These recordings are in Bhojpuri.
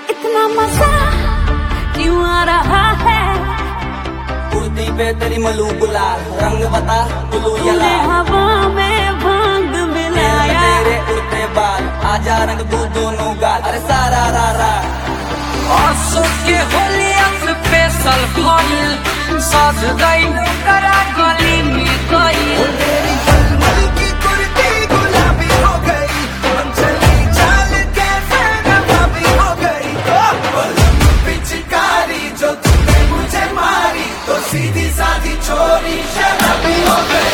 इतना मजा क्यों आ रहा है? कुर्ती पे तेरी मलू गुलाल, रंग बता ब्लू या तूने लाल। हवा में भांग मिलाया, तेरे उड़ते बाल, आजा रंग दू दोनों गाल। अरे सारा रा रा आंसू के होली स्पेशल भइल, सज गई करा गली में गई। सीधी साधी छोरी शराबी हो गई।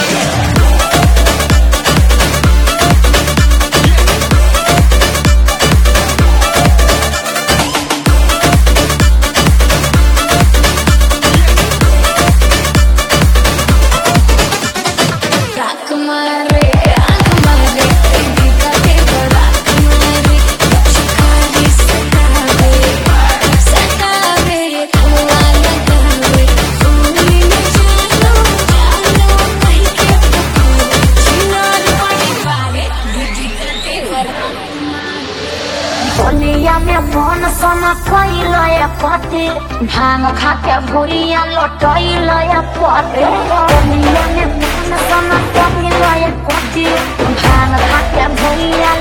होलिया में मन सोना कोइल या पति, भांग खा के भुरिया लटइल या पति। होलिया में मन सोना कोइल या पति, भांग खा के भुरिया